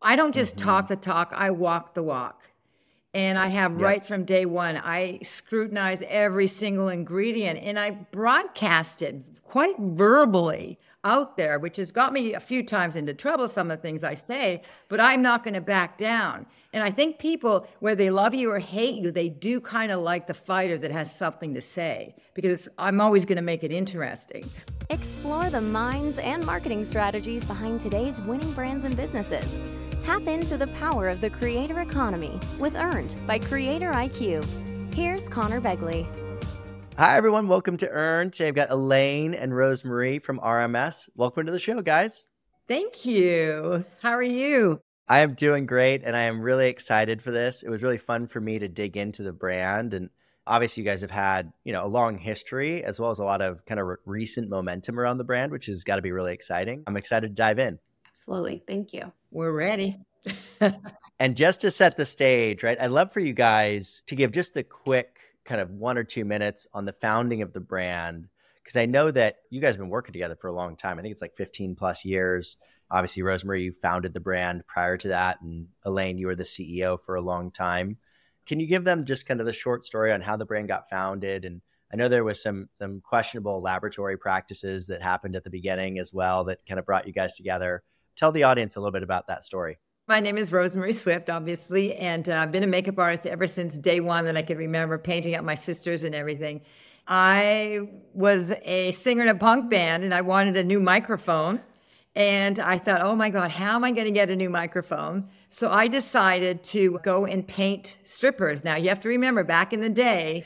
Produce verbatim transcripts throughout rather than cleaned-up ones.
I don't just Mm-hmm. talk the talk, I walk the walk. And I have Yep. right from day one, I scrutinize every single ingredient and I broadcast it quite verbally out there, which has got me a few times into trouble, some of the things I say, but I'm not going to back down. And I think people, whether they love you or hate you, they do kind of like the fighter that has something to say, because I'm always going to make it interesting. Explore the minds and marketing strategies behind today's winning brands and businesses. Tap into the power of the creator economy with Earned by Creator I Q. Here's Connor Begley. Hi, everyone. Welcome to Earned. Today I've got Elaine and Rosemarie from R M S. Welcome to the show, guys. Thank you. How are you? I am doing great, and I am really excited for this. It was really fun for me to dig into the brand, and obviously you guys have had, you know, a long history as well as a lot of kind of re- recent momentum around the brand, which has got to be really exciting. I'm excited to dive in. Absolutely. Thank you. We're ready. And just to set the stage, right, I'd love for you guys to give just a quick kind of one or two minutes on the founding of the brand, because I know that you guys have been working together for a long time. I think it's like fifteen plus years. Obviously, Rosemarie, you founded the brand prior to that, and Elaine, you were the C E O for a long time. Can you give them just kind of the short story on how the brand got founded? And I know there was some some questionable laboratory practices that happened at the beginning as well that kind of brought you guys together. Tell the audience a little bit about that story. My name is Rosemarie Swift, obviously, and uh, I've been a makeup artist ever since day one that I can remember, painting up my sisters and everything. I was a singer in a punk band, and I wanted a new microphone. And I thought, oh my God, how am I going to get a new microphone? So I decided to go and paint strippers. Now, you have to remember, back in the day,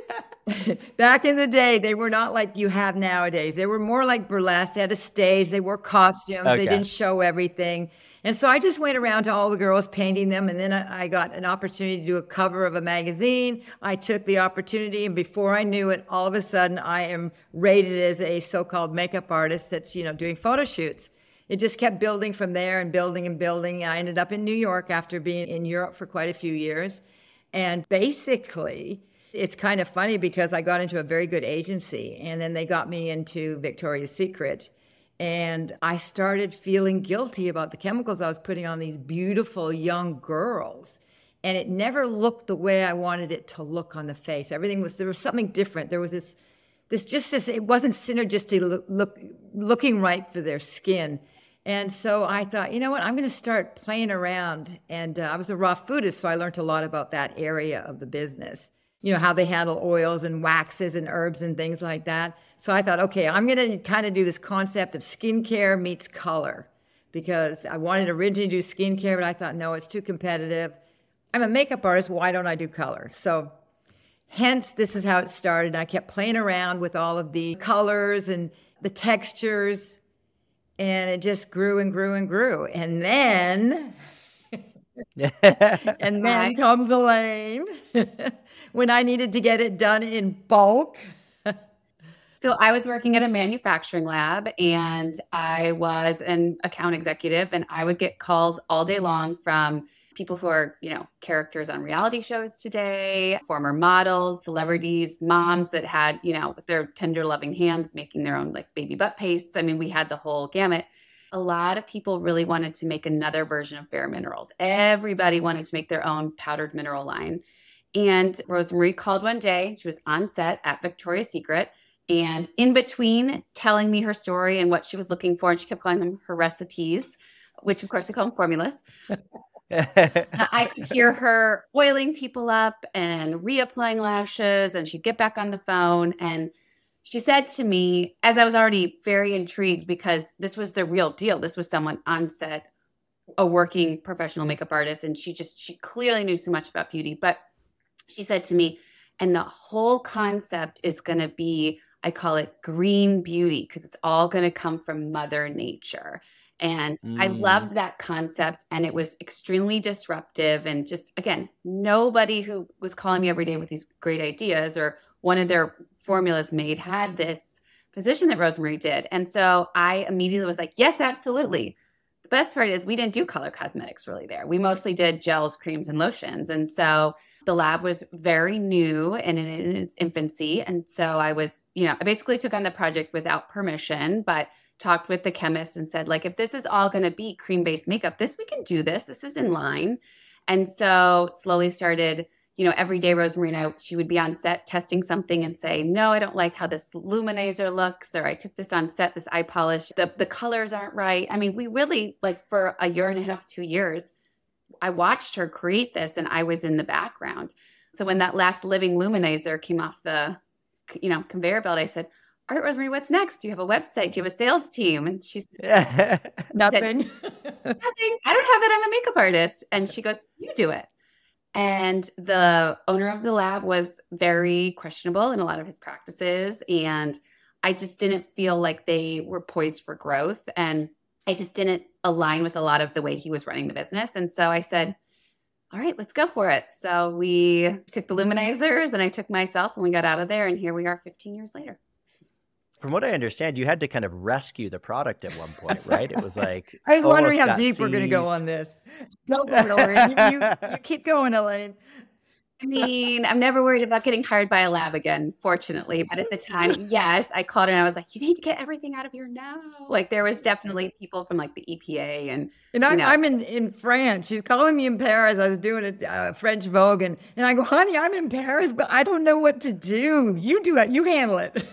back in the day, they were not like you have nowadays. They were more like burlesque. They had a stage. They wore costumes. Okay. They didn't show everything. And so I just went around to all the girls painting them. And then I got an opportunity to do a cover of a magazine. I took the opportunity. And before I knew it, all of a sudden, I am rated as a so-called makeup artist that's, you know, doing photo shoots. It just kept building from there and building and building. I ended up in New York after being in Europe for quite a few years. And basically, it's kind of funny because I got into a very good agency, and then they got me into Victoria's Secret. And I started feeling guilty about the chemicals I was putting on these beautiful young girls. And it never looked the way I wanted it to look on the face. Everything was, there was something different. There was this, this just this, it wasn't synergistic look, look, looking right for their skin. And so I thought, you know what, I'm going to start playing around. And uh, I was a raw foodist, so I learned a lot about that area of the business. You know, how they handle oils and waxes and herbs and things like that. So I thought, okay, I'm going to kind of do this concept of skincare meets color, because I wanted to originally do skincare, but I thought, no, it's too competitive. I'm a makeup artist. Why don't I do color? So hence, this is how it started. I kept playing around with all of the colors and the textures, and it just grew and grew and grew. And then... and then comes Elaine when I needed to get it done in bulk. So I was working at a manufacturing lab, and I was an account executive, and I would get calls all day long from people who are, you know, characters on reality shows today, former models, celebrities, moms that had, you know, with their tender loving hands making their own like baby butt pastes. I mean, we had the whole gamut. A lot of people really wanted to make another version of Bare Minerals. Everybody wanted to make their own powdered mineral line. And Rosemarie called one day. She was on set at Victoria's Secret. And in between telling me her story and what she was looking for, and she kept calling them her recipes, which of course we call them formulas. I could hear her oiling people up and reapplying lashes. And she'd get back on the phone, and she said to me, as I was already very intrigued because this was the real deal. This was someone on set, a working professional makeup artist. And she just, she clearly knew so much about beauty. But she said to me, and the whole concept is going to be, I call it green beauty, because it's all going to come from Mother Nature. And mm. I loved that concept, and it was extremely disruptive. And just, again, nobody who was calling me every day with these great ideas or wanted their formulas made had this position that Rosemarie did. And so I immediately was like, yes, absolutely. The best part is we didn't do color cosmetics really there. We mostly did gels, creams, and lotions. And so the lab was very new and in its infancy. And so I was, you know, I basically took on the project without permission, but talked with the chemist and said, like, if this is all going to be cream-based makeup, this, we can do this. This is in line. And so slowly started, you know, every day Rosmarina, she would be on set testing something and say, no, I don't like how this luminizer looks, or I took this on set, this eye polish, the, the colors aren't right. I mean, we really, like, for a year and a half, two years, I watched her create this and I was in the background. So when that last living luminizer came off the, you know, conveyor belt, I said, all right, Rosemary, what's next? Do you have a website? Do you have a sales team? And she said, Nothing. Nothing. I don't have it. I'm a makeup artist. And she goes, you do it. And the owner of the lab was very questionable in a lot of his practices. And I just didn't feel like they were poised for growth. And I just didn't align with a lot of the way he was running the business. And so I said, all right, let's go for it. So we took the luminizers and I took myself and we got out of there. And here we are fifteen years later. From what I understand, you had to kind of rescue the product at one point, right? It was like I was wondering how got deep we're going to go seized. on this. Go for it, Elaine. You, you, you keep going, Elaine. I mean, I'm never worried about getting hired by a lab again, fortunately. But at the time, yes, I called her and I was like, you need to get everything out of here now. Like there was definitely people from like the E P A and, And I, you know. I'm in, in France. She's calling me in Paris. I was doing a uh, French Vogue. And, and I go, honey, I'm in Paris, but I don't know what to do. You do it. You handle it.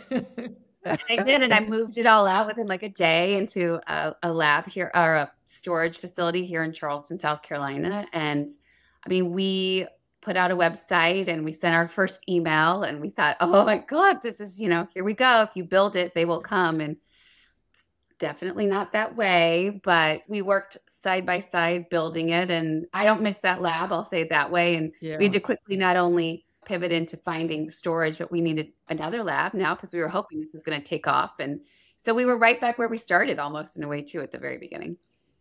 And I did, and I moved it all out within like a day into a, a lab here, or a storage facility here in Charleston, South Carolina. And I mean, we put out a website and we sent our first email and we thought, oh my God, this is, you know, here we go. If you build it, they will come. And it's definitely not that way, but we worked side by side building it. And I don't miss that lab, I'll say it that way. And Yeah. we had to quickly not only pivot into finding storage, but we needed another lab now because we were hoping this was going to take off. And so we were right back where we started almost in a way too at the very beginning.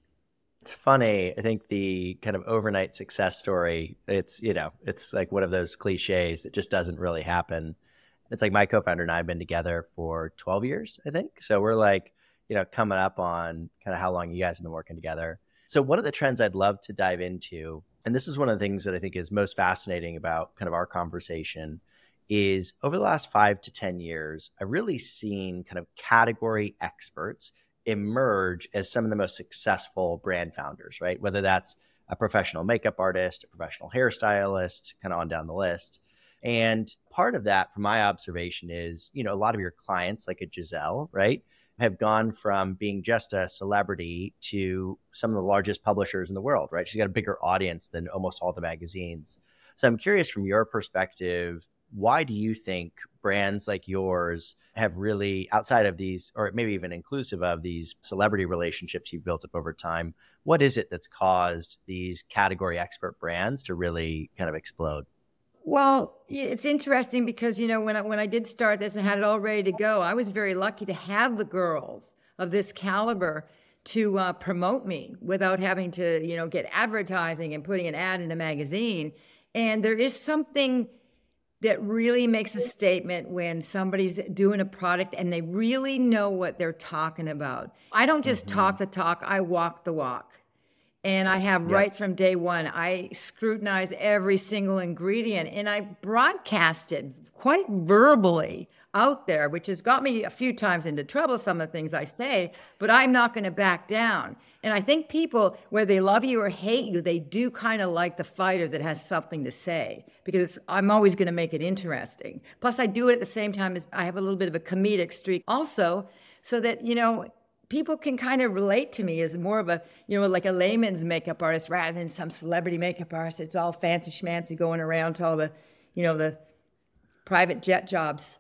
It's funny. I think the kind of overnight success story, it's, you know, it's like one of those cliches that just doesn't really happen. It's like my co-founder and I have been together for twelve years, I think. So we're like, you know, coming up on kind of how long you guys have been working together. So one of the trends I'd love to dive into, and this is one of the things that I think is most fascinating about kind of our conversation, is over the last five to ten years, I've really seen kind of category experts emerge as some of the most successful brand founders, right? Whether that's a professional makeup artist, a professional hairstylist, kind of on down the list. And part of that, from my observation, is, you know, a lot of your clients, like a Giselle, right, have gone from being just a celebrity to some of the largest publishers in the world, right? She's got a bigger audience than almost all the magazines. So I'm curious, from your perspective, why do you think brands like yours have really, outside of these, or maybe even inclusive of these celebrity relationships you've built up over time, what is it that's caused these category expert brands to really kind of explode? Well, yeah, it's interesting because, you know, when I, when I did start this and had it all ready to go, I was very lucky to have the girls of this caliber to uh, promote me without having to, you know, get advertising and putting an ad in a magazine. And there is something that really makes a statement when somebody's doing a product and they really know what they're talking about. I don't just mm-hmm. talk the talk, I walk the walk. And I have yep. right from day one, I scrutinize every single ingredient and I broadcast it quite verbally out there, which has got me a few times into trouble, some of the things I say, but I'm not going to back down. And I think people, whether they love you or hate you, they do kind of like the fighter that has something to say, because I'm always going to make it interesting. Plus, I do it at the same time as I have a little bit of a comedic streak also, so that, you know, people can kind of relate to me as more of a, you know, like a layman's makeup artist rather than some celebrity makeup artist. It's all fancy schmancy going around to all the, you know, the private jet jobs.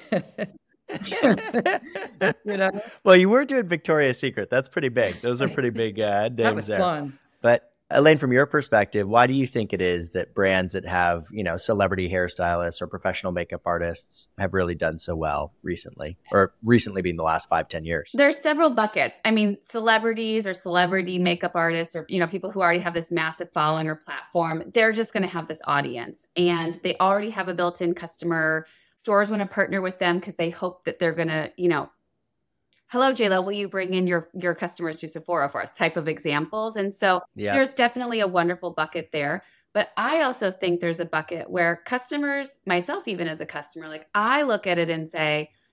You know? Well, you were doing Victoria's Secret. That's pretty big. Those are pretty big uh, names there. That was there. Fun. But Elaine, from your perspective, why do you think it is that brands that have, you know, celebrity hairstylists or professional makeup artists have really done so well recently, or recently being the last five, ten years? There's several buckets. I mean, celebrities or celebrity makeup artists, or, you know, people who already have this massive following or platform, they're just going to have this audience and they already have a built-in customer. Stores want to partner with them because they hope that they're going to, you know, hello, J-Lo, will you bring in your, your customers to Sephora for us type of examples? And so yeah. there's definitely a wonderful bucket there. But I also think there's a bucket where customers, myself even as a customer, like I look at it and say,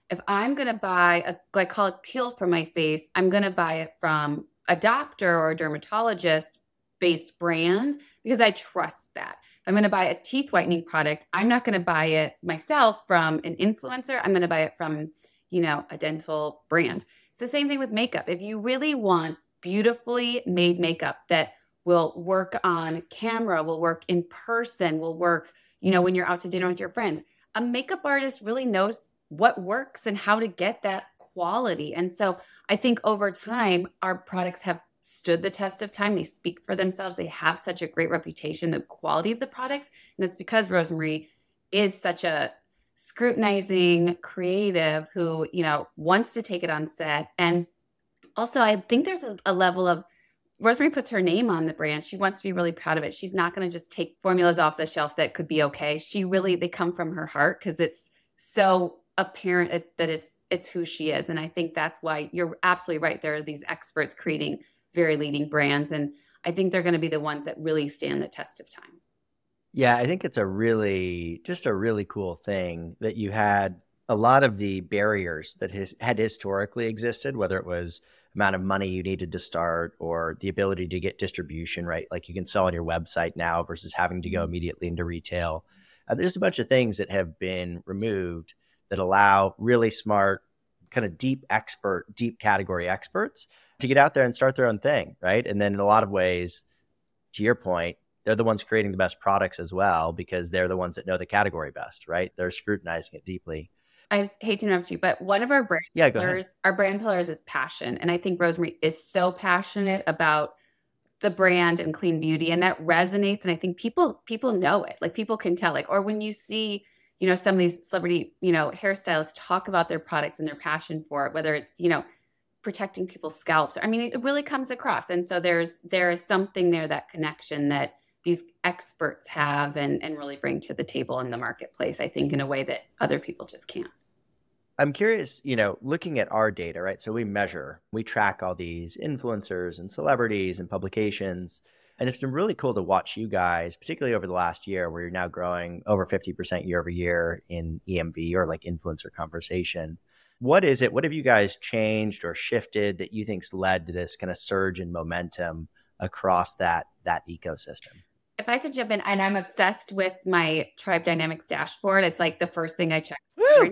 if I'm going to buy a glycolic peel for my face, I'm going to buy it from a doctor or a dermatologist based brand because I trust that. If I'm going to buy a teeth whitening product, I'm not going to buy it myself from an influencer. I'm going to buy it from, you know, a dental brand. It's the same thing with makeup. If you really want beautifully made makeup that will work on camera, will work in person, will work, you know, when you're out to dinner with your friends, a makeup artist really knows what works and how to get that quality. And so I think over time, our products have stood the test of time. They speak for themselves. They have such a great reputation, the quality of the products. And it's because Rosemary is such a scrutinizing creative who, you know, wants to take it on set. And also, I think there's a, a level of Rosemary puts her name on the brand. She wants to be really proud of it. She's not going to just take formulas off the shelf that could be okay. She really, they come from her heart because it's so apparent that it's it's who she is. And I think that's why you're absolutely right. There are these experts creating very leading brands. And I think they're going to be the ones that really stand the test of time. Yeah, I think it's a really, just a really cool thing that you had a lot of the barriers that has, had historically existed, whether it was amount of money you needed to start or the ability to get distribution, right? Like you can sell on your website now versus having to go immediately into retail. Uh, there's a bunch of things that have been removed that allow really smart, kind of deep expert, deep category experts to get out there and start their own thing, right? And then in a lot of ways, to your point, they're the ones creating the best products as well because they're the ones that know the category best, right? They're scrutinizing it deeply. I hate to interrupt you, but one of our brand yeah, go pillars, ahead. our brand pillars is passion. And I think Rosemary is so passionate about the brand and clean beauty, and that resonates. And I think people, people know it, like people can tell, like, or when you see, you know, some of these celebrity, you know, hairstylists talk about their products and their passion for it, whether it's, you know, protecting people's scalps. I mean, it really comes across. And so there's, there is something there, that connection that these experts have and, and really bring to the table in the marketplace, I think, in a way that other people just can't. I'm curious, you know, looking at our data, right? So we measure, we track all these influencers and celebrities and publications. And it's been really cool to watch you guys, particularly over the last year, where you're now growing over fifty percent year over year in E M V or like influencer conversation. What is it? What have you guys changed or shifted that you think's led to this kind of surge in momentum across that that ecosystem? If I could jump in, and I'm obsessed with my Tribe Dynamics dashboard. It's like the first thing I check.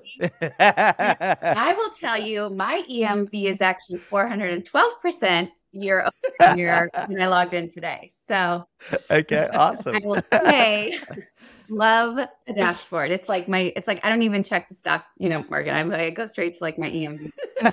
I will tell you, my E M V is actually four hundred twelve percent year over year when I logged in today. So, okay, awesome. I will say, love the dashboard. It's like my, it's like I don't even check the stock, you know, market. I'm like, I go straight to like my E M V.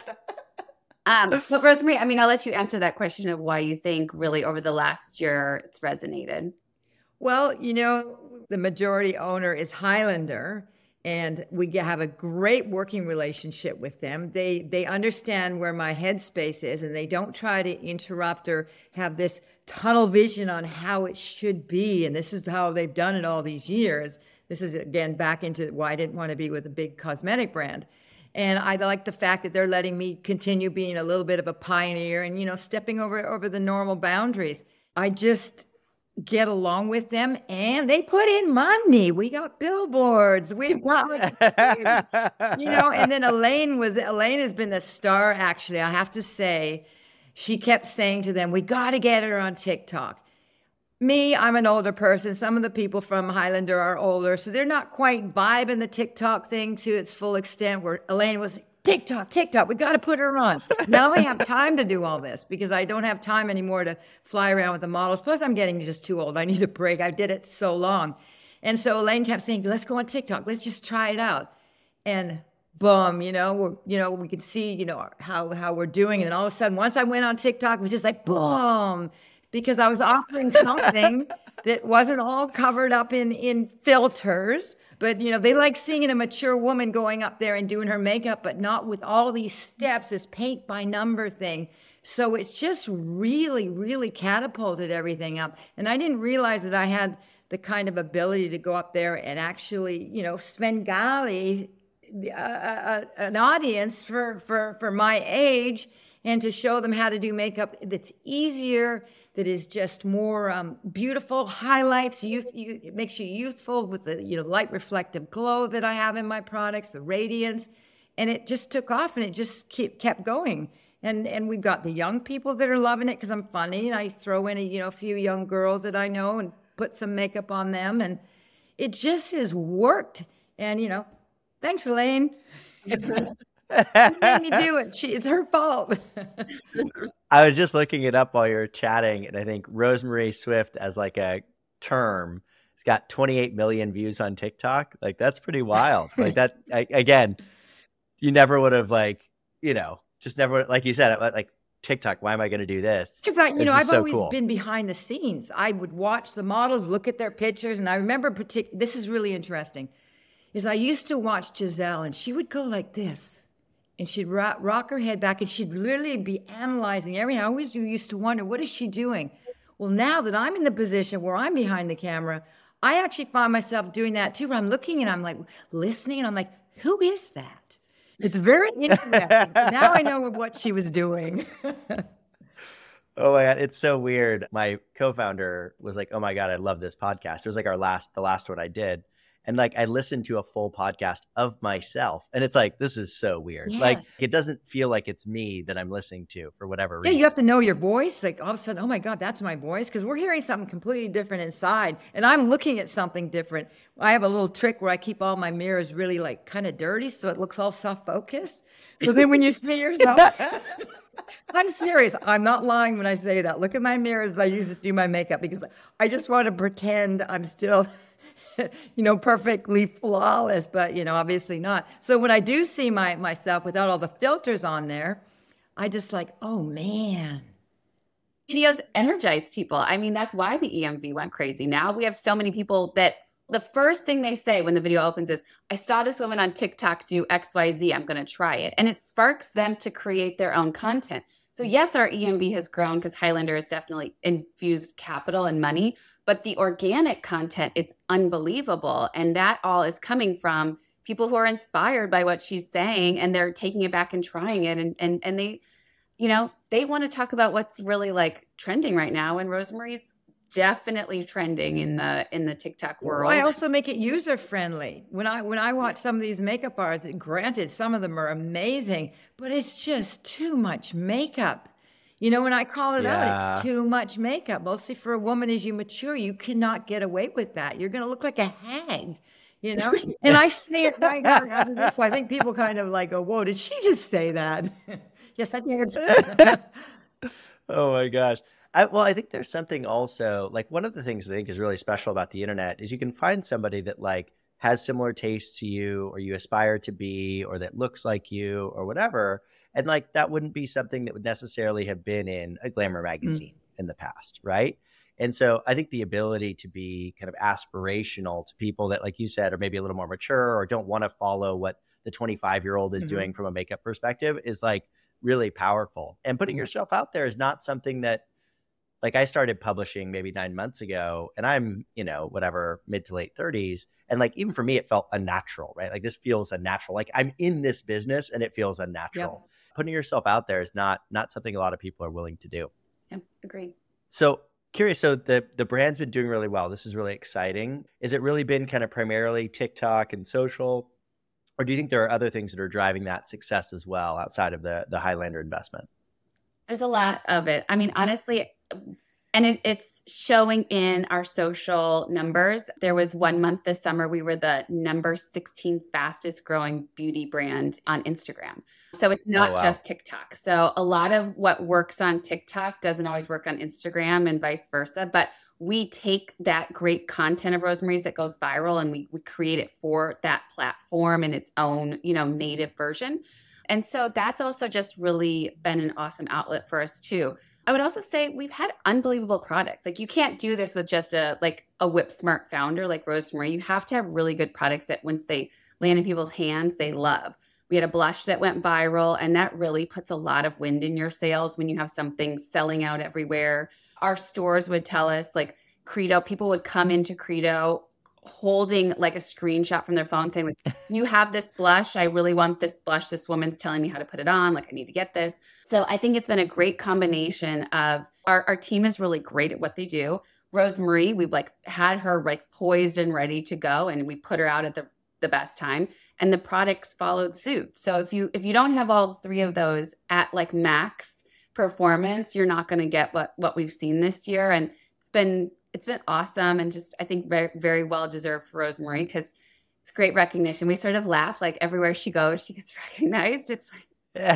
um, but Rosemary, I mean, I'll let you answer that question of why you think really over the last year it's resonated. Well, you know, the majority owner is Highlander, and we have a great working relationship with them. They they understand where my headspace is, and they don't try to interrupt or have this tunnel vision on how it should be. And this is how they've done it all these years. This is, again, back into why I didn't want to be with a big cosmetic brand. And I like the fact that they're letting me continue being a little bit of a pioneer and, you know, stepping over over the normal boundaries. I just get along with them, and they put in money. We got billboards. We've got, you know, and then Elaine was, Elaine has been the star, actually. I have to say, she kept saying to them, we got to get her on TikTok. Me, I'm an older person. Some of the people from Highlander are older, so they're not quite vibing the TikTok thing to its full extent, where Elaine was TikTok, TikTok, we got to put her on. Now I have time to do all this because I don't have time anymore to fly around with the models. Plus, I'm getting just too old. I need a break. I did it so long. And so Elaine kept saying, let's go on TikTok. Let's just try it out. And boom, you know, we're, you know, we could see, you know, how, how we're doing. And then all of a sudden, once I went on TikTok, it was just like, boom, because I was offering something that wasn't all covered up in, in filters. But, you know, they like seeing a mature woman going up there and doing her makeup, but not with all these steps, this paint by number thing. So it's just really, really catapulted everything up. And I didn't realize that I had the kind of ability to go up there and actually, you know, Svengali, uh, uh, an audience for, for, for my age, and to show them how to do makeup that's easier, that is just more um, beautiful, highlights, youth, you, it makes you youthful with the, you know, light reflective glow that I have in my products, the radiance. And it just took off and it just keep, kept going. And and we've got the young people that are loving it because I'm funny. And I throw in a, you know, a few young girls that I know and put some makeup on them. And it just has worked. And, you know, thanks, Elaine. She made me do it. She, it's her fault. I was just looking it up while you were chatting, and I think Rosemary Swift as like a term, it's got twenty-eight million views on TikTok. Like that's pretty wild. Like that, I, again, you never would have like, you know, just never, like you said, like TikTok, why am I going to do this? Because I, you It's know, just I've so always cool. been behind the scenes. I would watch the models, look at their pictures, and I remember partic- this is really interesting, is I used to watch Giselle, and she would go like this. And she'd rock, rock her head back and she'd literally be analyzing everything. I always used to wonder, what is she doing? Well, now that I'm in the position where I'm behind the camera, I actually find myself doing that too, where I'm looking and I'm like listening and I'm like, who is that? It's very interesting. So now I know what she was doing. Oh my God, it's so weird. My co-founder was like, oh my God, I love this podcast. It was like our last, the last one I did. And like, I listened to a full podcast of myself and it's like, this is so weird. Yes. Like, it doesn't feel like it's me that I'm listening to for whatever Yeah, reason. you have to know your voice. Like all of a sudden, oh my God, that's my voice. Because we're hearing something completely different inside. And I'm looking at something different. I have a little trick where I keep all my mirrors really like kind of dirty. So it looks all soft-focused. So then when you see yourself, I'm serious. I'm not lying when I say that. Look at my mirrors. I use it to do my makeup because I just want to pretend I'm still... you know, perfectly flawless, but, you know, obviously not. So when I do see my myself without all the filters on there, I just like, oh, man. Videos energize people. I mean, that's why the E M V went crazy. Now we have so many people that the first thing they say when the video opens is, I saw this woman on TikTok do X Y Z. I'm going to try it. And it sparks them to create their own content. So yes, our E M V has grown because Highlander has definitely infused capital and money, but the organic content is unbelievable. And that all is coming from people who are inspired by what she's saying and they're taking it back and trying it. And, and, and they, you know, they want to talk about what's really like trending right now. And Rosemary's definitely trending in the, in the TikTok world. Well, I also make it user friendly. When I, when I watch some of these makeup artists, granted, some of them are amazing, but it's just too much makeup. You know, when I call it Yeah. out, it's too much makeup. Mostly for a woman as you mature, you cannot get away with that. You're going to look like a hag, you know? And I say it right now as it is. So I think people kind of like go, whoa, did she just say that? Yes, I did. Oh my gosh. I, well, I think there's something also, like one of the things I think is really special about the internet is you can find somebody that like has similar tastes to you or you aspire to be or that looks like you or whatever. And like, that wouldn't be something that would necessarily have been in a glamour magazine mm. in the past. Right. And so I think the ability to be kind of aspirational to people that, like you said, are maybe a little more mature or don't want to follow what the twenty-five year old is mm-hmm. doing from a makeup perspective is like really powerful. And putting yourself out there is not something that, like I started publishing maybe nine months ago and I'm, you know, whatever, mid to late thirties. And like, even for me, it felt unnatural, right? Like this feels unnatural. Like I'm in this business and it feels unnatural. Yep. Putting yourself out there is not, not something a lot of people are willing to do. Yeah, agreed. So curious. So the, the brand's been doing really well. This is really exciting. Has it really been kind of primarily TikTok and social? Or do you think there are other things that are driving that success as well outside of the, the Highlander investment? There's a lot of it. I mean, honestly, and it, it's showing in our social numbers. There was one month this summer, we were the number sixteen fastest growing beauty brand on Instagram. So it's not oh, wow. just TikTok. So a lot of what works on TikTok doesn't always work on Instagram and vice versa. But we take that great content of Rosemary's that goes viral and we, we create it for that platform in its own, you know, native version. And so that's also just really been an awesome outlet for us too. I would also say we've had unbelievable products. Like you can't do this with just a like a whip smart founder like Rosemary. You have to have really good products that once they land in people's hands, they love. We had a blush that went viral and that really puts a lot of wind in your sails when you have something selling out everywhere. Our stores would tell us like Credo, people would come into Credo holding like a screenshot from their phone saying, like, you have this blush. I really want this blush. This woman's telling me how to put it on. Like, I need to get this. So I think it's been a great combination of our, our team is really great at what they do. Rosemarie, we've like had her like poised and ready to go. And we put her out at the, the best time, and the products followed suit. So if you if you don't have all three of those at like max performance, you're not going to get what what we've seen this year. And it's been it's been awesome, and just I think very very well deserved for Rosemarie, because it's great recognition. We sort of laugh like everywhere she goes, she gets recognized. It's like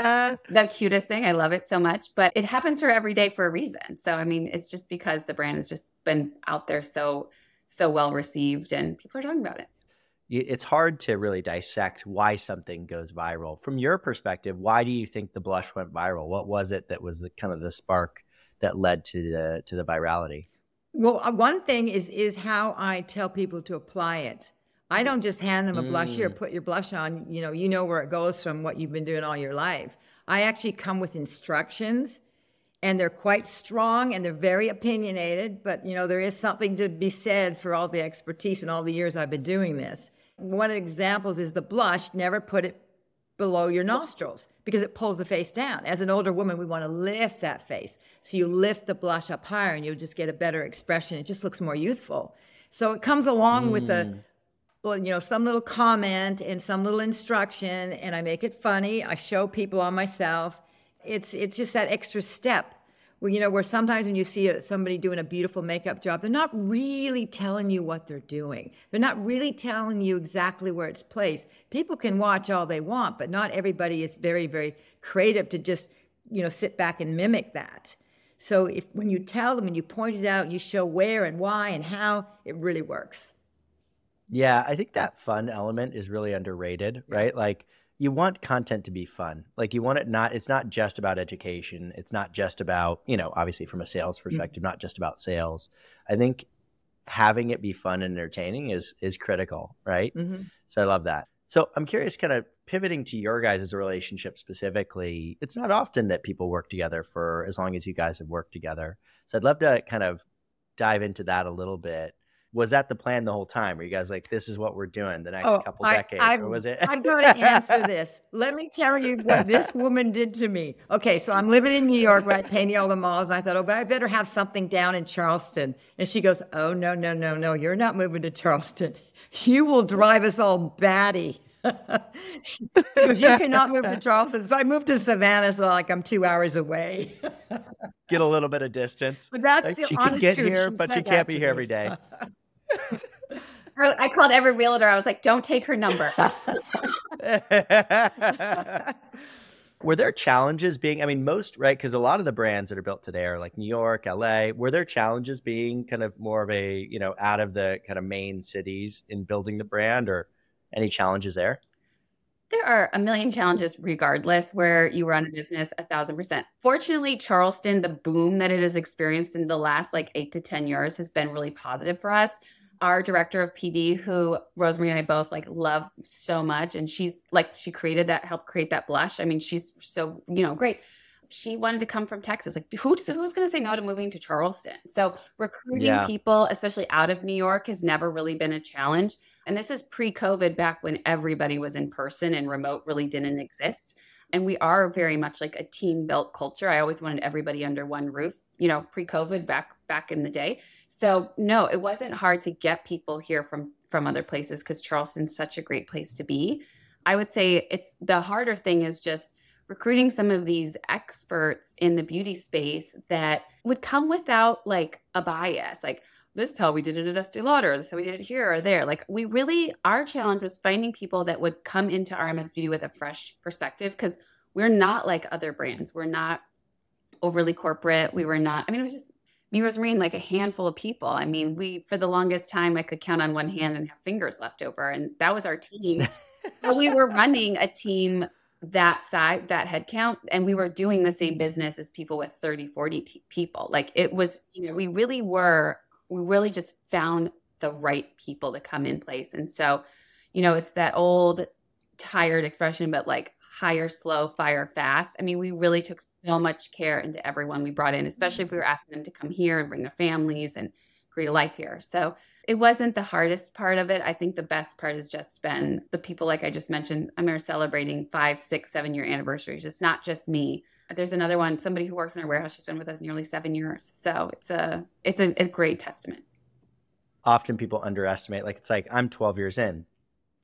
the cutest thing. I love it so much, but it happens to her every day for a reason. So, I mean, it's just because the brand has just been out there so, so well received and people are talking about it. It's hard to really dissect why something goes viral. From your perspective, why do you think the blush went viral? What was it that was the, kind of the spark that led to the, to the virality? Well, one thing is, is how I tell people to apply it. I don't just hand them a blush here, put your blush on, you know, you know where it goes from what you've been doing all your life. I actually come with instructions, and they're quite strong and they're very opinionated, but you know, there is something to be said for all the expertise and all the years I've been doing this. One of the examples is the blush, never put it below your nostrils because it pulls the face down. As an older woman, we want to lift that face. So you lift the blush up higher and you'll just get a better expression. It just looks more youthful. So it comes along mm. with a Well, you know, some little comment and some little instruction, and I make it funny. I show people on myself. It's it's just that extra step where, you know, where sometimes when you see somebody doing a beautiful makeup job, they're not really telling you what they're doing. They're not really telling you exactly where it's placed. People can watch all they want, but not everybody is very, very creative to just, you know, sit back and mimic that. So if when you tell them and you point it out, you show where and why and how, it really works. Yeah, I think that fun element is really underrated, right? Like you want content to be fun. Like you want it not, it's not just about education. It's not just about, you know, obviously from a sales perspective, mm-hmm. not just about sales. I think having it be fun and entertaining is, is critical, right? Mm-hmm. So I love that. So I'm curious, kind of pivoting to your guys' relationship specifically, it's not often that people work together for as long as you guys have worked together. So I'd love to kind of dive into that a little bit. Was that the plan the whole time? Were you guys like, this is what we're doing the next oh, couple I, decades? I've, or was it? I've got to answer this. Let me tell you what this woman did to me. Okay, so I'm living in New York, right, painting all the malls. And I thought, oh, but I better have something down in Charleston. And she goes, oh, no, no, no, no. You're not moving to Charleston. You will drive us all batty. Because you cannot move to Charleston. So I moved to Savannah, so like I'm two hours away. Get a little bit of distance. But that's like, the she honest can get truth. here, She but she said can't that be here me. every day. I called every realtor. I was like, don't take her number. Were there challenges being, I mean, most, right? Because a lot of the brands that are built today are like New York, L A. Were there challenges being kind of more of a, you know, out of the kind of main cities in building the brand, or any challenges there? There are a million challenges regardless where you run a business, a thousand percent. Fortunately, Charleston, the boom that it has experienced in the last like eight to ten years has been really positive for us. Our director of P D, who Rosemarie and I both like love so much, and she's like, she created that, helped create that blush. I mean, she's so, you know, great. She wanted to come from Texas. Like who's, who's going to say no to moving to Charleston? So recruiting yeah. people, especially out of New York, has never really been a challenge. And this is pre-COVID, back when everybody was in person and remote really didn't exist. And we are very much like a team built culture. I always wanted everybody under one roof, you know, pre-COVID back, back in the day. So no, it wasn't hard to get people here from, from other places because Charleston's such a great place to be. I would say it's the harder thing is just recruiting some of these experts in the beauty space that would come without like a bias, like, this is how we did it at Estee Lauder. This is how we did it here or there. Like we really, our challenge was finding people that would come into R M S Beauty with a fresh perspective, because we're not like other brands. We're not overly corporate. We were not, I mean, it was just me, Rosemarie, and like a handful of people. I mean, we, for the longest time, I could count on one hand and have fingers left over. And that was our team. But we were running a team that size, that head count, and we were doing the same business as people with thirty, forty t- people. Like it was, you know, we really were we really just found the right people to come in place. And so, you know, it's that old tired expression, but like hire slow, fire fast. I mean, we really took so much care into everyone we brought in, especially if we were asking them to come here and bring their families and create a life here. So it wasn't the hardest part of it. I think the best part has just been the people, like I just mentioned. I'm here celebrating five, six, seven year anniversaries. It's not just me. There's another one, somebody who works in our warehouse. She's been with us nearly seven years. So it's a, it's a, a great testament. Often people underestimate, like, it's like, I'm twelve years in.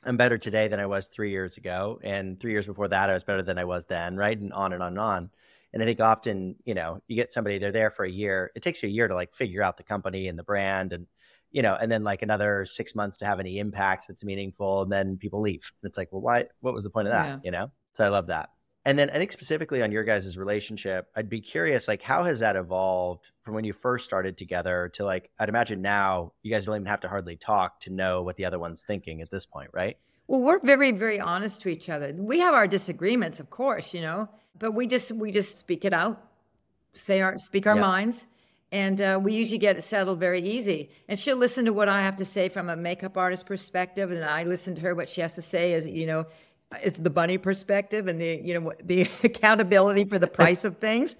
I'm better today than I was three years ago. And three years before that, I was better than I was then, right? And on and on and on. And I think often, you know, you get somebody, they're there for a year. It takes you a year to like figure out the company and the brand and, you know, and then like another six months to have any impacts that's meaningful. And then people leave. And it's like, well, why, what was the point of that? Yeah. You know? So I love that. And then I think specifically on your guys' relationship, I'd be curious, like, how has that evolved from when you first started together to like, I'd imagine now you guys don't even have to hardly talk to know what the other one's thinking at this point, right? Well, we're very, very honest to each other. We have our disagreements, of course, you know, but we just we just speak it out, say our speak our Yep. minds, and uh, we usually get it settled very easy. And she'll listen to what I have to say from a makeup artist perspective, and I listen to her what she has to say as you know, it's the bunny perspective and the you know the accountability for the price of things.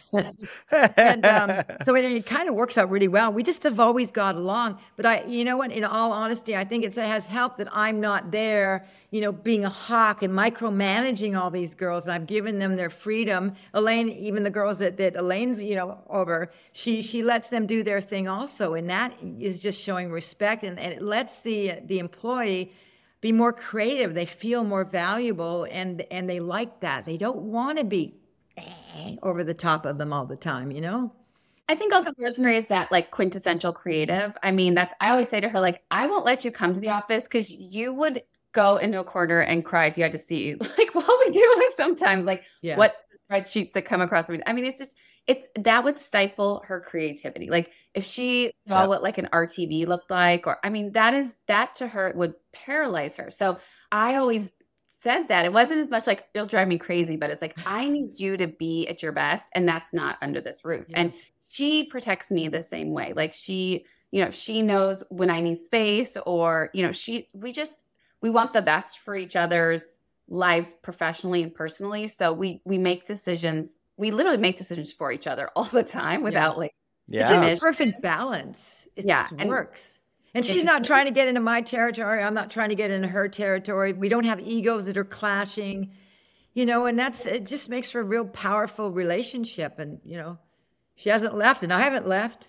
and um, so it, it kind of works out really well. We just have always got along. But I, you know what, in all honesty, I think it's, it has helped that I'm not there, you know, being a hawk and micromanaging all these girls. And I've given them their freedom. Elaine, even the girls that, that Elaine's, you know, over, she she lets them do their thing also. And that is just showing respect. And, and it lets the the employee be more creative. They feel more valuable and and they like that. They don't want to be over the top of them all the time, you know? I think also Rosemary is that like quintessential creative. I mean, that's, I always say to her, like, I won't let you come to the office because you would go into a corner and cry if you had to see like what we do like sometimes, like Yeah. what spreadsheets that come across. I mean, it's just, it's, that would stifle her creativity. Like if she saw Yep. what like an R T V looked like, or, I mean, that is, that to her would paralyze her. So I always said that it wasn't as much like you'll drive me crazy, but it's like I need you to be at your best, and that's not under this roof. Yeah. And she protects me the same way. Like she, you know, she knows when I need space, or you know, she we just we want the best for each other's lives professionally and personally. So we we make decisions. We literally make decisions for each other all the time without like Yeah. It's just a Image. perfect balance. It Yeah, just and- works. And It she's just not works. trying to get into my territory. I'm not trying to get into her territory. We don't have egos that are clashing, you know, and that's, it just makes for a real powerful relationship. And, you know, she hasn't left and I haven't left.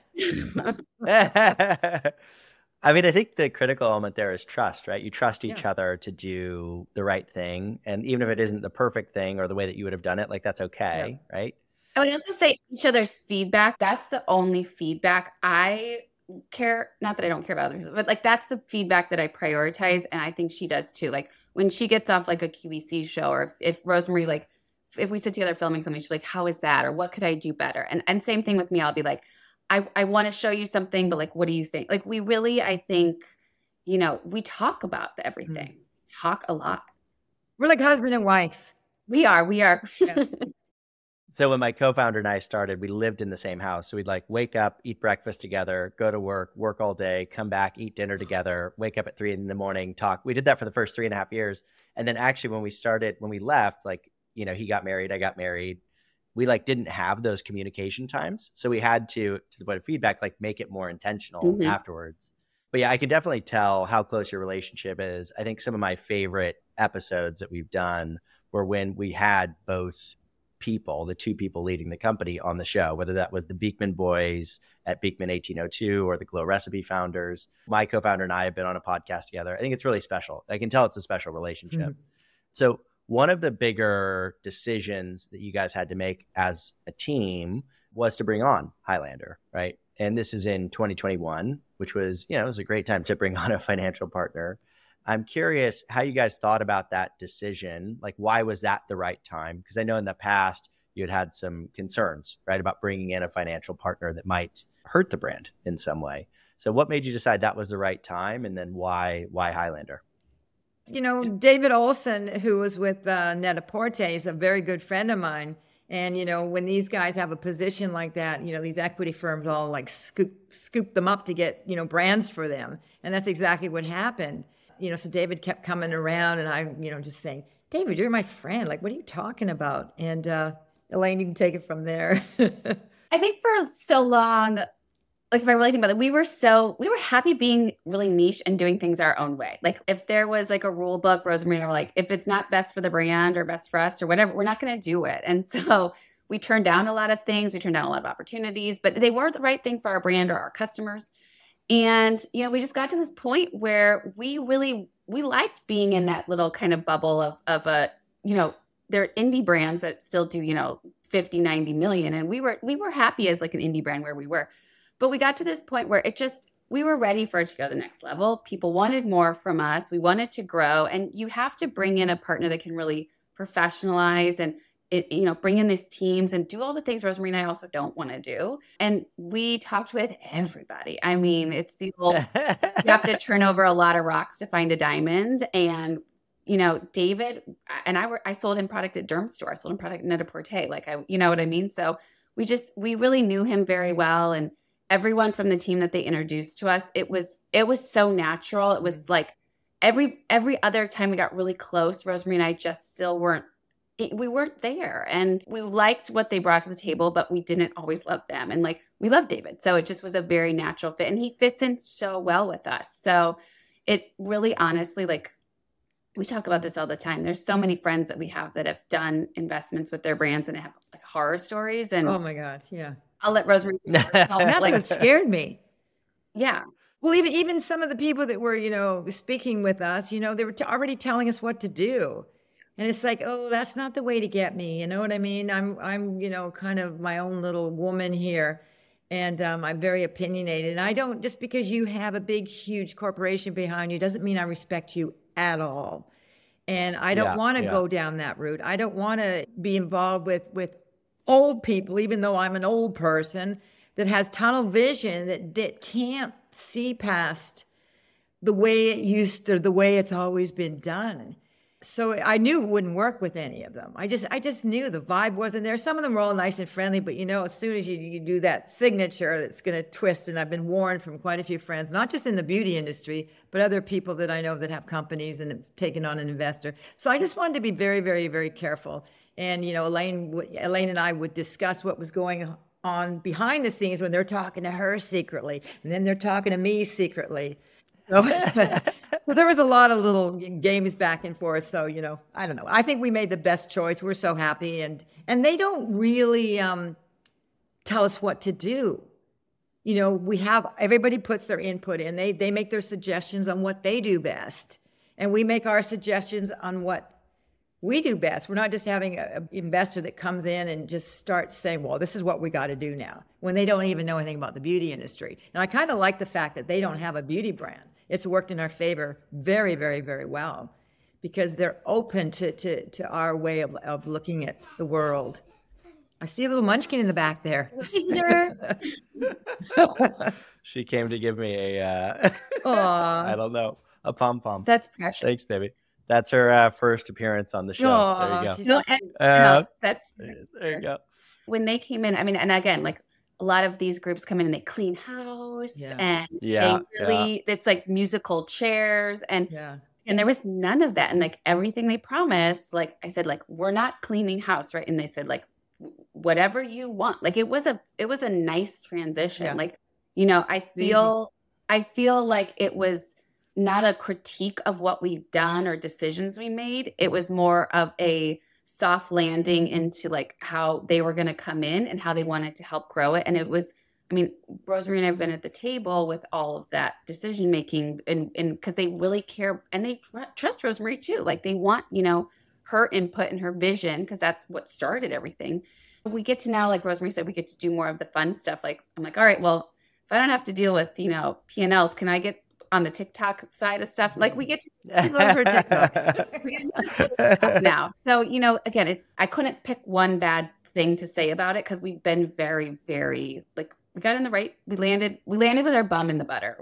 I mean, I think the critical element there is trust, right? You trust each Yeah. other to do the right thing. And even if it isn't the perfect thing or the way that you would have done it, like that's okay, right? I would also say each other's feedback. That's the only feedback I care. Not that I don't care about others, but like that's the feedback that I prioritize. And I think she does too. Like when she gets off like a Q V C show, or if, if Rosemary, like if we sit together filming something, she's like, how is that? Or what could I do better? And and same thing with me. I'll be like, I, I want to show you something, but like, what do you think? Like we really, I think, you know, we talk about everything, talk a lot. We're like husband and wife. We are, we are. Yeah. So when my co-founder and I started, we lived in the same house. So we'd like wake up, eat breakfast together, go to work, work all day, come back, eat dinner together, wake up at three in the morning, talk. We did that for the first three and a half years. And then actually when we started, when we left, like, you know, he got married, I got married. We like didn't have those communication times. So we had to, to the point of feedback, like make it more intentional Mhm. afterwards. But yeah, I can definitely tell how close your relationship is. I think some of my favorite episodes that we've done were when we had both people, the two people leading the company on the show, whether that was the Beekman boys at Beekman eighteen oh two or the Glow Recipe founders. My co-founder and I have been on a podcast together. I think it's really special. I can tell it's a special relationship. Mhm. So one of the bigger decisions that you guys had to make as a team was to bring on Highlander, right? And this is in twenty twenty-one, which was, you know, it was a great time to bring on a financial partner. I'm curious how you guys thought about that decision. Like, why was that the right time? Because I know in the past you had had some concerns, right, about bringing in a financial partner that might hurt the brand in some way. So what made you decide that was the right time? And then why, why Highlander? You know, David Olson, who was with uh, Net-a-Porter, is a very good friend of mine. And, you know, when these guys have a position like that, you know, these equity firms all like scoop, scoop them up to get, you know, brands for them. And that's exactly what happened. You know, so David kept coming around and I, you know, just saying, David, you're my friend. Like, what are you talking about? And uh, Elaine, you can take it from there. I think for so long, like if I really think about it, we were so, we were happy being really niche and doing things our own way. Like if there was like a rule book, Rosemary and I were like, if it's not best for the brand or best for us or whatever, we're not going to do it. And so we turned down a lot of things. We turned down a lot of opportunities, but they weren't the right thing for our brand or our customers. And, you know, we just got to this point where we really we liked being in that little kind of bubble of, of a, you know, they're indie brands that still do, you know, fifty, ninety million. And we were, we were happy as like an indie brand where we were, but we got to this point where it just, we were ready for it to go to the next level. People wanted more from us. We wanted to grow, and you have to bring in a partner that can really professionalize and it, you know, bring in these teams and do all the things Rosemary and I also don't want to do. And we talked with everybody. I mean, it's the whole, you have to turn over a lot of rocks to find a diamond. And, you know, David and I were, I sold him product at Dermstore. I sold him product at Net-a-Porter. Like, I, you know what I mean? So we just, we really knew him very well. And everyone from the team that they introduced to us, it was, it was so natural. It was like every, every other time we got really close, Rosemary and I just still weren't, we weren't there, and we liked what they brought to the table, but we didn't always love them. And like, we love David. So it just was a very natural fit, and he fits in so well with us. So it really, honestly, like, we talk about this all the time. There's so many friends that we have that have done investments with their brands and have like horror stories. And oh my God. Yeah. I'll let Rosemary. That's like, what scared me. Yeah. Well, even, even some of the people that were, you know, speaking with us, you know, they were t- already telling us what to do. And it's like, oh, that's not the way to get me. You know what I mean? I'm, I'm, you know, kind of my own little woman here. And um, I'm very opinionated. And I don't, just because you have a big, huge corporation behind you doesn't mean I respect you at all. And I don't Yeah, want to yeah. go down that route. I don't want to be involved with, with old people, even though I'm an old person that has tunnel vision, that, that can't see past the way it used to, the way it's always been done. So I knew it wouldn't work with any of them. I just, I just knew the vibe wasn't there. Some of them were all nice and friendly, but you know, as soon as you, you do that signature, that's going to twist. And I've been warned from quite a few friends, not just in the beauty industry, but other people that I know that have companies and have taken on an investor. So I just wanted to be very, very, very careful. And, you know, Elaine, Elaine and I would discuss what was going on behind the scenes when they're talking to her secretly, and then they're talking to me secretly. So, so there was a lot of little games back and forth. So, you know, I don't know. I think we made the best choice. We're so happy. And and they don't really um, tell us what to do. You know, we have, everybody puts their input in. They they make their suggestions on what they do best. And we make our suggestions on what we do best. We're not just having an investor that comes in and just starts saying, well, this is what we got to do now, when they don't even know anything about the beauty industry. And I kind of like the fact that they don't have a beauty brand. It's worked in our favor very, very, very well, because they're open to, to, to our way of, of looking at the world. I see a little munchkin in the back there. She came to give me a, uh, I don't know, a pom-pom. That's precious. Thanks, baby. That's her uh, first appearance on the show. Aww, there you go. she's No, and, Uh, no, that's there you go. when they came in. I mean, and again, like a lot of these groups come in and they clean house, Yeah. and Yeah, they really, it's like musical chairs, and Yeah. and there was none of that. And like everything they promised, like I said, like, we're not cleaning house, right? And they said, like, whatever you want. Like it was a, it was a nice transition. Yeah. Like, you know, I feel, I feel like it was not a critique of what we've done or decisions we made. It was more of a soft landing into like how they were going to come in and how they wanted to help grow it. And it was, I mean, Rosemary and I have been at the table with all of that decision making, and and because they really care, and they tr- trust Rosemary too. Like they want, you know, her input and her vision, because that's what started everything. We get to now, like Rosemary said, we get to do more of the fun stuff. Like I'm like, all right, well, if I don't have to deal with, you know, P and Ls, can I get on the TikTok side of stuff? Like we get to She loves her TikTok. we get to TikTok now. So, you know, again, it's, I couldn't pick one bad thing to say about it, because we've been very, very, like, we got in the right, we landed, we landed with our bum in the butter.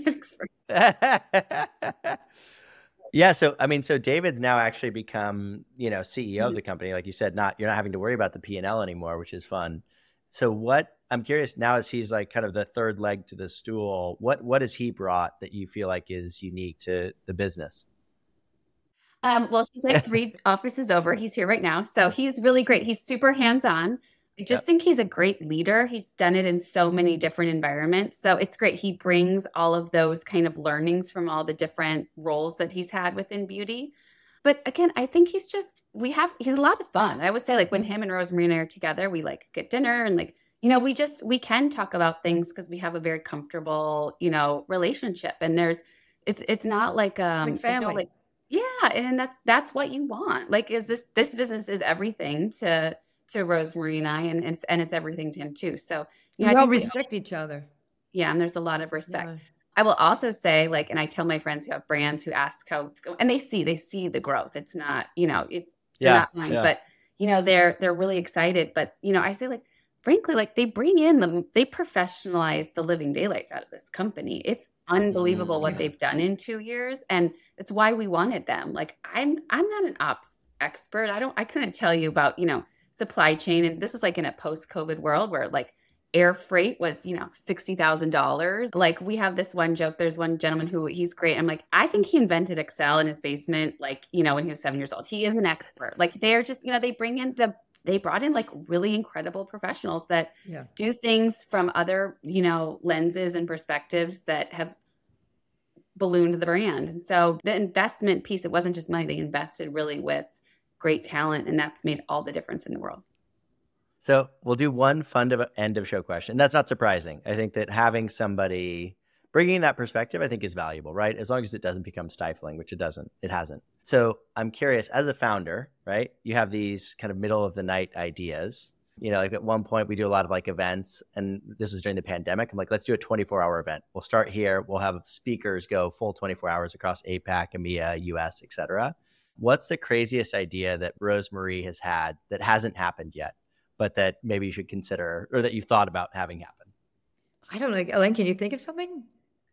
Yeah. So, I mean, so David's now actually become, you know, C E O of the company. Like you said, not, you're not having to worry about the P and L anymore, which is fun. So what, I'm curious now, as he's like kind of the third leg to the stool, what, what has he brought that you feel like is unique to the business? Um, well, he's like three offices over. He's here right now. So he's really great. He's super hands-on. I just Yep. think he's a great leader. He's done it in so many different environments. So it's great. He brings all of those kind of learnings from all the different roles that he's had within beauty. But again, I think he's just, we have, he's a lot of fun. I would say like when him and Rosemary and I are together, we like get dinner and like, you know, we just, we can talk about things because we have a very comfortable, you know, relationship. And there's, It's it's not like um Like it's not family. like yeah, and that's that's what you want. Like is this this business is everything to to Rosemary and I, and it's and it's everything to him too. So, you know, I We all think we respect each other. yeah, and there's a lot of respect. Yeah. I will also say, like, and I tell my friends who have brands who ask how it's going, and they see they see the growth. It's not, you know, it they're Yeah. not lying, Yeah. but you know, they're they're really excited. But you know, I say like, frankly, like they bring in the they professionalize the living daylights out of this company. It's unbelievable what Mm. they've done in two years, and it's why we wanted them. Like, I'm I'm not an ops expert. I don't I couldn't tell you about, you know, supply chain, and this was like in a post-COVID world where like air freight was, you know, sixty thousand dollars. Like we have this one joke. There's one gentleman who he's great. I'm like, I think he invented Excel in his basement, like, you know, when he was seven years old. He is an expert. Like they're just, you know, they bring in the, they brought in like really incredible professionals that Yeah. do things from other, you know, lenses and perspectives that have ballooned the brand. And so the investment piece, it wasn't just money. They invested really with great talent, and that's made all the difference in the world. So we'll do one fun of end of show question. That's not surprising. I think that having somebody bringing that perspective, I think is valuable, right? As long as it doesn't become stifling, which it doesn't, it hasn't. So I'm curious, as a founder, right? You have these kind of middle of the night ideas. You know, like at one point we do a lot of like events, and this was during the pandemic. I'm like, let's do a twenty-four hour event. We'll start here. We'll have speakers go full twenty-four hours across APAC, EMEA, U S, et cetera. What's the craziest idea that Rosemary has had that hasn't happened yet, but that maybe you should consider, or that you've thought about having happen? I don't know. Elaine, can you think of something?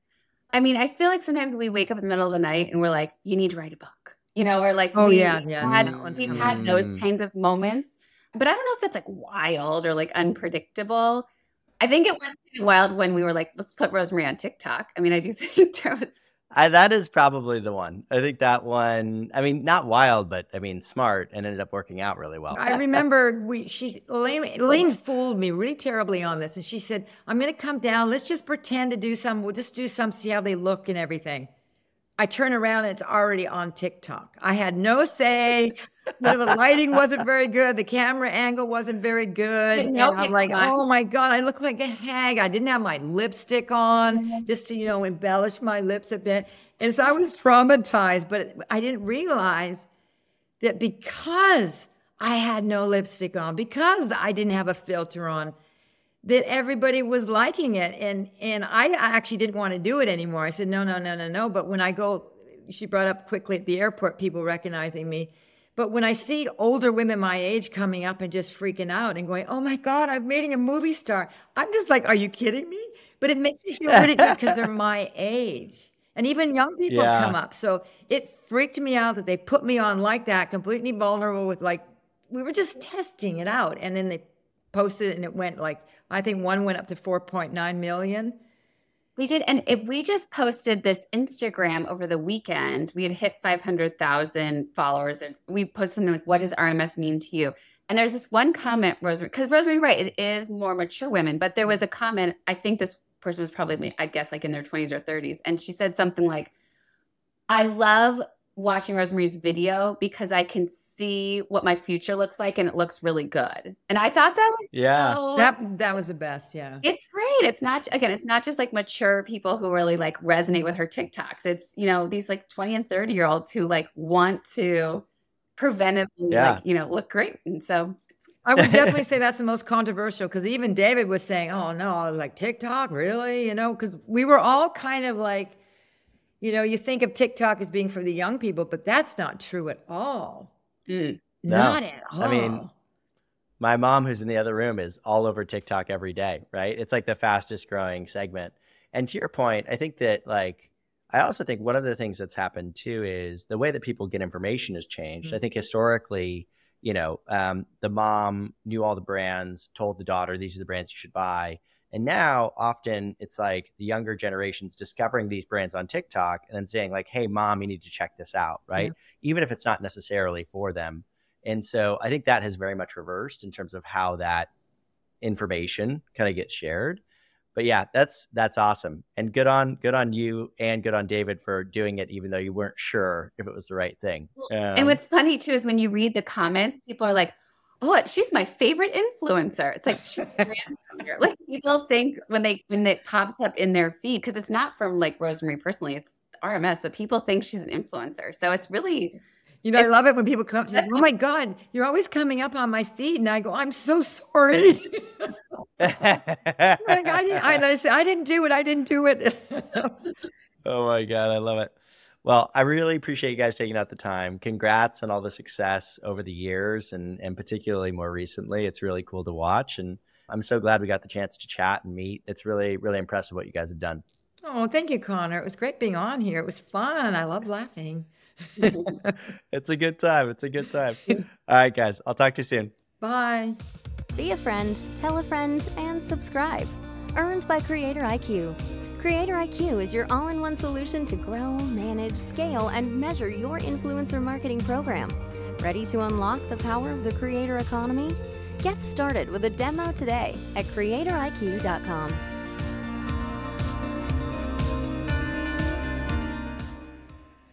I mean, I feel like sometimes we wake up in the middle of the night and we're like, you need to write a book, you know, or like, Oh, we yeah, yeah, had, that one's we've coming. had those Mm. kinds of moments, but I don't know if that's like wild or like unpredictable. I think it was kind of wild when we were like, let's put Rosemary on TikTok. I mean, I do think there was. I, that is probably the one. I think that one, I mean, not wild, but I mean, smart, and ended up working out really well. I remember we she Elaine, Elaine fooled me really terribly on this, and she said, "I'm going to come down. Let's just pretend to do some. We'll just do some, see how they look and everything." I turn around and it's already on TikTok. I had no say. You know, the lighting wasn't very good. The camera angle wasn't very good. Didn't And know I'm it like, was. oh my God, I look like a hag. I didn't have my lipstick on just to, you know, embellish my lips a bit. And so I was traumatized, but I didn't realize that because I had no lipstick on, because I didn't have a filter on, that everybody was liking it. And and I actually didn't want to do it anymore. I said, no, no, no, no, no. But when I go, she brought up quickly at the airport, people recognizing me. But when I see older women my age coming up and just freaking out and going, oh my God, I'm meeting a movie star, I'm just like, are you kidding me? But it makes me feel really good because they're my age. And even young people Yeah. come up. So it freaked me out that they put me on like that, completely vulnerable with like, we were just testing it out. And then they posted it and it went like, I think one went up to four point nine million. We did. And if we just posted this Instagram over the weekend, we had hit five hundred thousand followers, and we posted something like, what does R M S mean to you? And there's this one comment, Rosemary, because Rosemary, right, it is more mature women, but there was a comment, I think this person was probably, I'd guess like in their twenties or thirties. And she said something like, I love watching Rosemary's video because I can see what my future looks like and it looks really good. And I thought that was Yeah. so That that was the best, yeah. it's great. It's not, again, it's not just like mature people who really like resonate with her TikToks. It's, you know, these like twenty and thirty year olds who like want to preventively, Yeah. like, you know, look great. And so, I would definitely say that's the most controversial because even David was saying, oh no, like TikTok, really? You know, because we were all kind of like, you know, you think of TikTok as being for the young people, but that's not true at all. mm, No. Not at all. I mean, my mom, who's in the other room, is all over TikTok every day, right? It's like the fastest growing segment. And to your point, I think that like, I also think one of the things that's happened too is the way that people get information has changed. Mm-hmm. I think historically, you know, um, the mom knew all the brands, told the daughter, these are the brands you should buy. And now often it's like the younger generations discovering these brands on TikTok and then saying like, hey, mom, you need to check this out, right? Yeah. Even if it's not necessarily for them. And so I think that has very much reversed in terms of how that information kind of gets shared. But yeah, that's that's awesome. And good on good on you and good on David for doing it, even though you weren't sure if it was the right thing. Um, and what's funny too is when you read the comments, people are like, oh, she's my favorite influencer. It's like, she's a brand owner. Like people think when they, when it pops up in their feed, because it's not from like Rosemary personally, it's R M S, but people think she's an influencer. So it's really, you know, I it's, love it when people come up to me, oh my God, you're always coming up on my feed. And I go, I'm so sorry. like, I, didn't, I, say, I didn't do it. I didn't do it. Oh my God. I love it. Well, I really appreciate you guys taking out the time. Congrats on all the success over the years and, and particularly more recently. It's really cool to watch. And I'm so glad we got the chance to chat and meet. It's really, really impressive what you guys have done. Oh, thank you, Connor. It was great being on here. It was fun. I love laughing. It's a good time. It's a good time. All right, guys. I'll talk to you soon. Bye. Be a friend, tell a friend, and subscribe. Earned by Creator I Q. Creator I Q is your all-in-one solution to grow, manage, scale, and measure your influencer marketing program. Ready to unlock the power of the creator economy? Get started with a demo today at creator I Q dot com.